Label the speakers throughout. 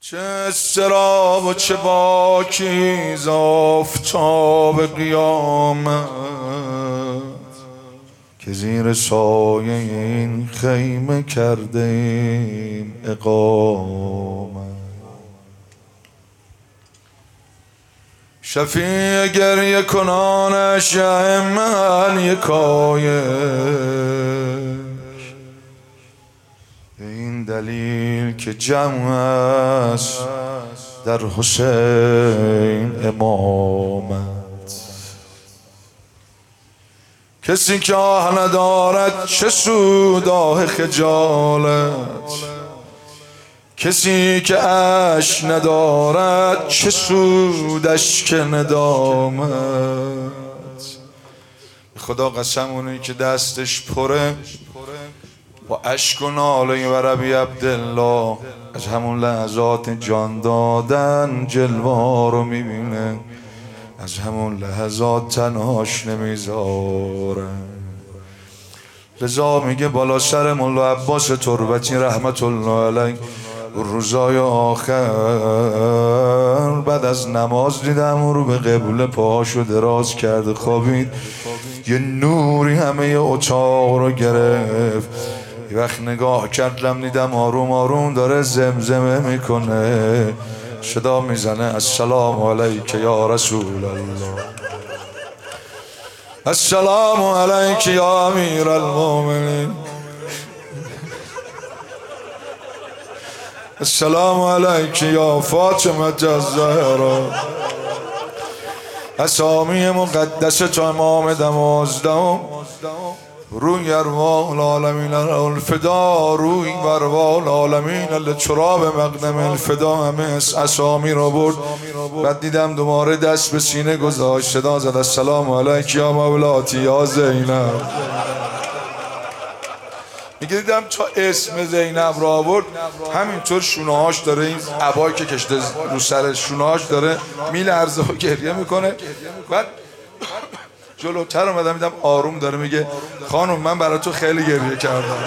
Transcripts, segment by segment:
Speaker 1: چه استراب و چه باکیز آفتاب قیامت که زیر سایه این خیمه کرده ایم اقامت. شفیع گریه کنانش من یکایک این دلیل که جمع است در حسین امامت. کسی که آه ندارد چه سود آه خجالت، کسی که اشک ندارد چه سود اشک ندامت. خدا قسم اونی که دستش پره با اشک و ناله و ربی عبدالله از همون لحظات جان دادن جلوه رو میبینه، از همون لحظات تنهاش نمیذاره. لذا میگه بالا سر مولا عباس تربتی رحمت الله علیه روزای آخر بعد از نماز دیدم او رو به قبله پاهاشو دراز کرده خوابید. یه نوری همه اتاق رو گرفت. یه وقت نگاه کردم دیدم آروم آروم داره زمزمه میکنه، صدا میزنه السلام علیک یا رسول الله، السلام علیک یا امیر المؤمنین، السلام علیک یا فاطمه الزهرا. اسامی مقدس تو امام دمازدهم روی ارواح العالمین الفدا، روی ارواح العالمین لتراب مقدم الفدا. همه اسامی را برد. بعد دیدم دوباره دست به سینه گذاشت، صدا زد السلام علیک یا مولاتی یا زینب. میگه دیدم تا اسم زینب را برد همینطور شونه‌هاش داره، این عبایی که کشته رو سر شونه‌هاش داره میلرزه و گریه میکنه. بعد جلوتر اومدم دیدم آروم داره میگه خانم من برای تو خیلی گریه کردم.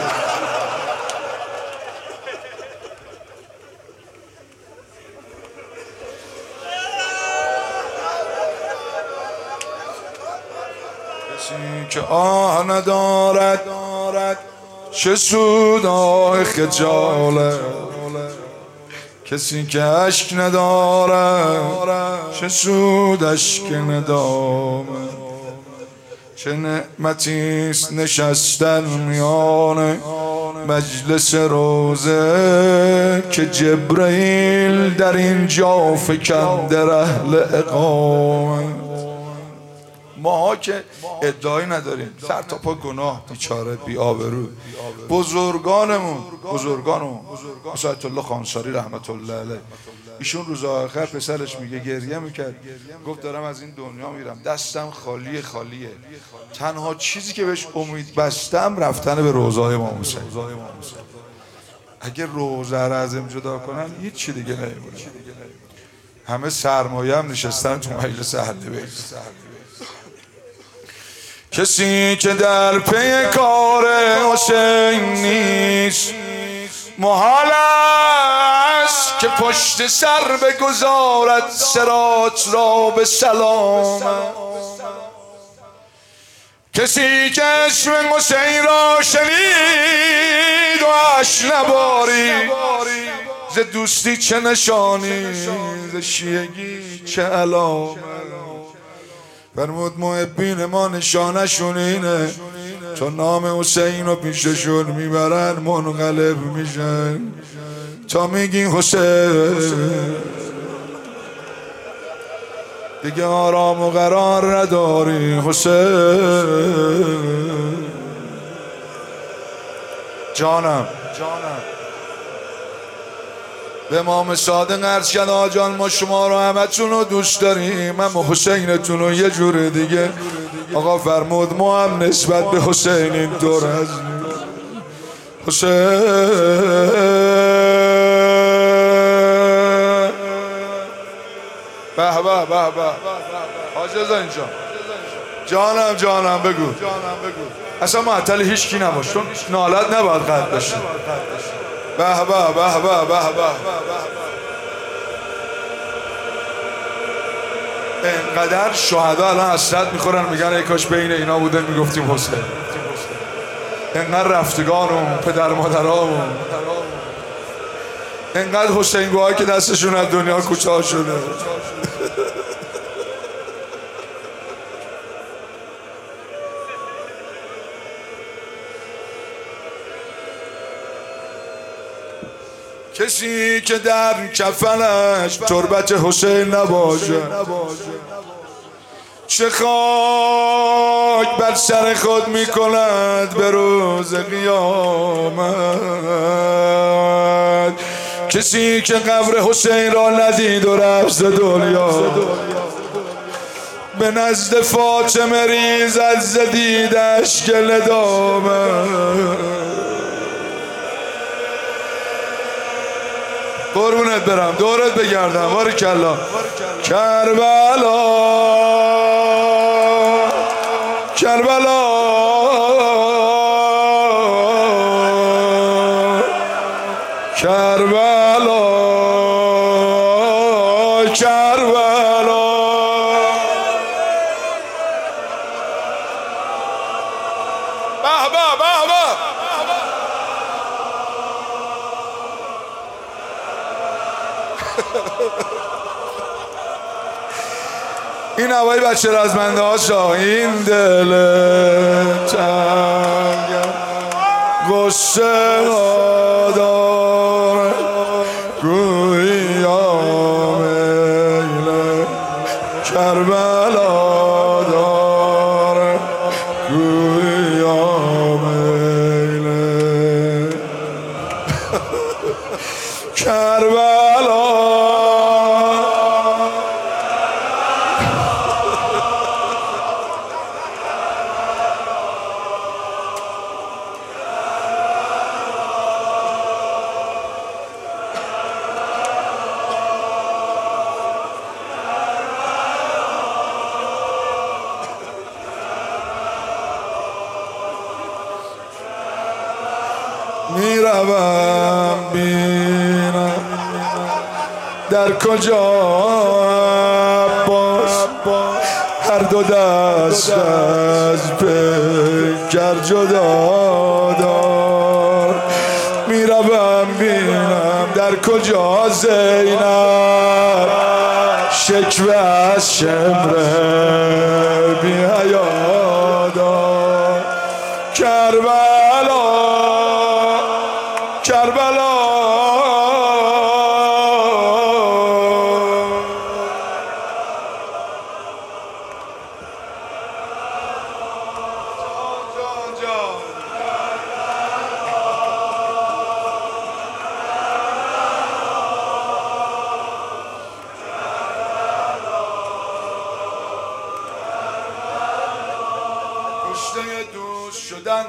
Speaker 1: کسی که آه ندارد چه سود آه خجالت، کسی که اشک ندارد چه سود اشک ندامت. چه نعمتیست نشستن میان مجلس روزه که جبرئیل در اینجا فکنده رحل اقامت. ماها که ادعایی نداریم، سر تا پا گناه، بیچاره بی آبرو. بزرگانمون مثل آیت الله خانساری رحمت الله علیه، ایشون روز آخر پسرش میگه گریه میکرد، گفت دارم از این دنیا میرم دستم خالیه، تنها چیزی که بهش امید بستم رفتن به روضای امام حسین. اگه روضه رو از این جدا کنن هیچ چی دیگه نمیمونه. همه سرمایه هم نشستن تو مجلس اهل بیت. کسی که در پی کار حسین نیست محال است که پشت سر بگذارد صراط را به سلامت. کسی که اسم حسین را شنید و اش نبارید، ز دوستی چه نشانی ز شیعگی چه علامت. فرمود محبین ما نشانشون اینه چون نام حسین رو پیششون میبرن منقلب میشن. تا میگی حسین دیگه آرام و قرار نداری. حسین جانم به امام صادق عرض کرد آقا جان ما شما رو همتون رو دوست داریم، اما حسینتون رو یه جور دیگه. آقا فرمود ما هم نسبت به حسین این دور هستیم. حسین به به حاج رضا جانم بگو. اصلا معطل هیچ کی نباش چون نالت نباید قطع بشه. به به انقدر شهدا الان حسرت میخورن میگن ای کاش بین اینا بوده میگفتیم حسین. انقدر رفتگان و پدر مادرها و انقدر حسینگوهایی که دستشون از دنیا کوتاه شده. کسی که در کفنش تربت حسین نباشه چه خاک بر سر خود میکند به روز قیامت. کسی که قبر حسین را ندید و رفت ز دنیا به نزد فاطمه ریزد ز دیدش گل دامن. قربونت برم دورت بگردم باریکلا. کربلا کربلا کربلا کربلا. به به به به. این هوای بچه رزمنده هاشا. این دل تنگ غصه ها داره گویا میل کربلا داره گویا میل کربلا. میروم بینم در کجا عباس هر دو دست از پیکر جدا دار. میروم بینم در کجا زینب شکوه از شمره بی حیا دار. کربلا کربلا کشته دوست شدن